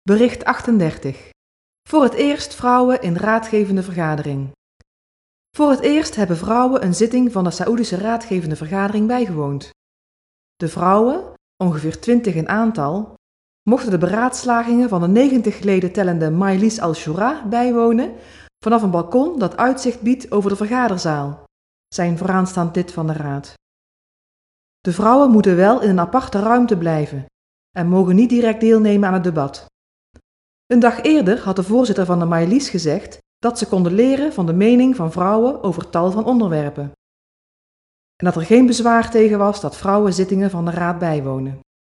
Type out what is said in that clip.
Bericht 38. Voor het eerst vrouwen in raadgevende vergadering. Voor het eerst hebben vrouwen een zitting van de Saoedische raadgevende vergadering bijgewoond. De vrouwen, ongeveer 20 in aantal, mochten de beraadslagingen van de 90 leden tellende Majlis al-Shura bijwonen vanaf een balkon dat uitzicht biedt over de vergaderzaal, zei een vooraanstaand lid van de raad. De vrouwen moeten wel in een aparte ruimte blijven en mogen niet direct deelnemen aan het debat. Een dag eerder had de voorzitter van de Majlis gezegd dat ze konden leren van de mening van vrouwen over tal van onderwerpen. En dat er geen bezwaar tegen was dat vrouwen zittingen van de raad bijwonen.